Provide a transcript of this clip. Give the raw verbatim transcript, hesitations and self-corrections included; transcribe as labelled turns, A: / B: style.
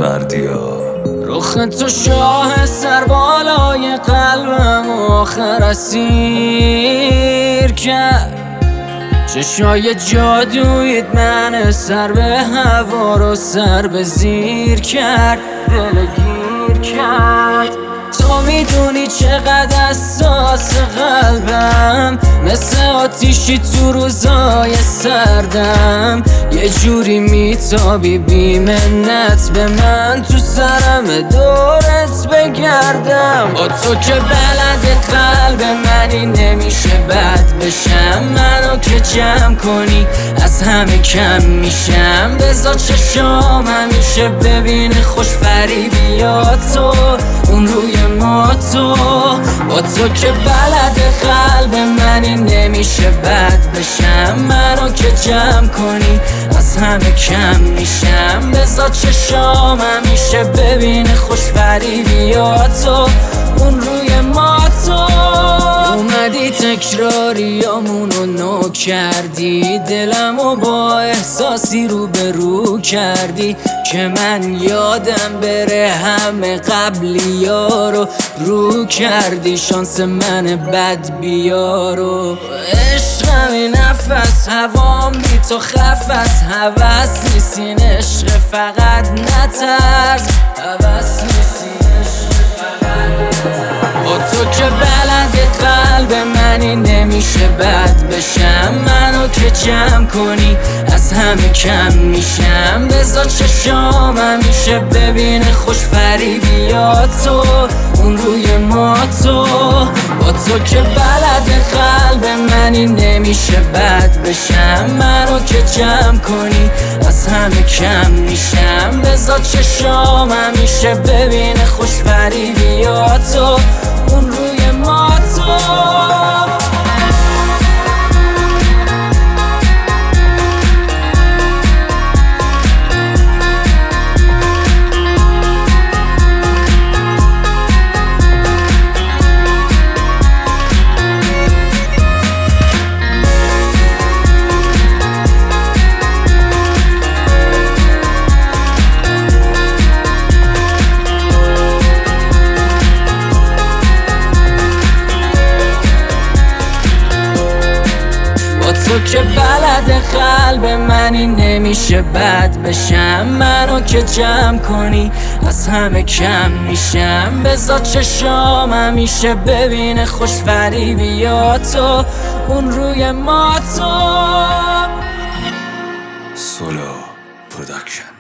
A: کردی ها.
B: رخ تو شاه سربالای قلبم آخر اسیر کرد. چشای جادویت من سر به هوا رو سر به زیر کرد، دلگیر کرد. تو میدونی چقدر حساس قلبم، مثل آتیشی تو روزای سردم. یه جوری میتابی بی منت به من، تو سرم دورت بگردم. با تو که بلد قلب منی نمیشه بد بشم. منو که جمع کنی از همه کم میشم. بذار چشام همیشه ببینه خوش فریبی یا تو اون روی ما تو. با تو که بلد قلب منی نمیشه بد بشم. منو که جمع کنی از همه کم میشم. بذار چشام همیشه ببینه خوش فریبی یا تو اون روی ما تو. اومدی تکراریامونو نو کردی، دلمو با احساسی رو به رو کردی که من یادم بره همه قبلی ها رو رو کردی. شانس من بد بیارو عشقمی نفس هوام بی تو خفت. هوس نیستین عشق فقط نترس، هوس نیستین عشق فقط نترس. با تو که بلد قلب منی نمیشه بد بشم. منو که جمع کنی از همه کم میشم. بذار چشام همیشه ببینه خوش فریبی یا تو اون روی ما تو. با تو که بلد قلب منی نمیشه بد بشم. منو که جمع کنی از همه کم میشم. بذار چشام همیشه ببینه خوش فریبی یا تو اون روی ما تو. تو که بلد قلب منی نمیشه بد بشم. منو که جمع کنی از همه کم میشم. بذار چشام همیشه ببینه خوش فریبی یا تو اون روی ما تو.
A: سولو پروداکشن.